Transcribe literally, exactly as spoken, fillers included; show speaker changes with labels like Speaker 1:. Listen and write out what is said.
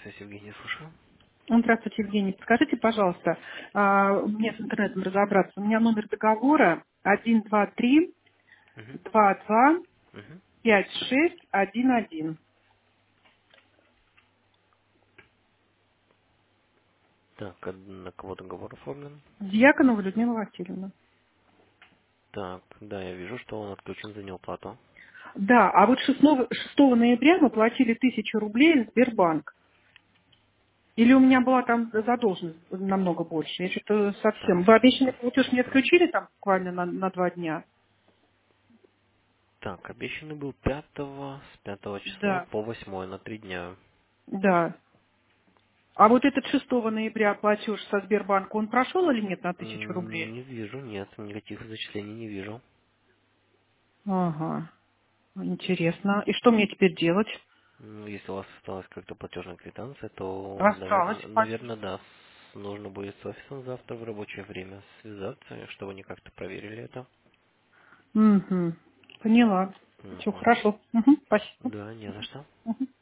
Speaker 1: Связь, Евгений, слушаю.
Speaker 2: Ну, Здравствуйте, Евгений. Подскажите, пожалуйста, а, мне с интернетом разобраться. У меня номер договора один два три
Speaker 1: Мгм.
Speaker 2: два два
Speaker 1: Мгм.
Speaker 2: пять шесть один один.
Speaker 1: Так, а на кого договор оформлен?
Speaker 2: Дьяконова Людмила Васильевна.
Speaker 1: Так, да, я вижу, что он отключен за неуплату.
Speaker 2: Да, а вот шестого шестого ноября мы платили тысячу рублей в Сбербанк. Или у меня была там задолженность намного больше? Я что-то
Speaker 1: Так,
Speaker 2: совсем... Вы обещанный
Speaker 1: сейчас
Speaker 2: платеж мне
Speaker 1: посмотрю.
Speaker 2: отключили там буквально на, на два дня?
Speaker 1: Так, обещанный был пятого, с пятого числа
Speaker 2: Да,
Speaker 1: по восьмое на три дня.
Speaker 2: да. А вот этот шестого ноября платеж со Сбербанка, он прошел или нет на тысячу
Speaker 1: М,
Speaker 2: рублей?
Speaker 1: Не вижу, нет, никаких зачислений не вижу.
Speaker 2: Ага, интересно. И что мне теперь делать?
Speaker 1: Ну, если у вас осталась как-то платежная квитанция, то,
Speaker 2: Осталось
Speaker 1: наверное, наверное,
Speaker 2: платежная.
Speaker 1: да, с- нужно будет с офисом завтра в рабочее время связаться, чтобы они как-то проверили это.
Speaker 2: Угу. Поняла. Все
Speaker 1: Мгм.
Speaker 2: хорошо. Угу. Спасибо.
Speaker 1: Да, не за что.
Speaker 2: Мгм.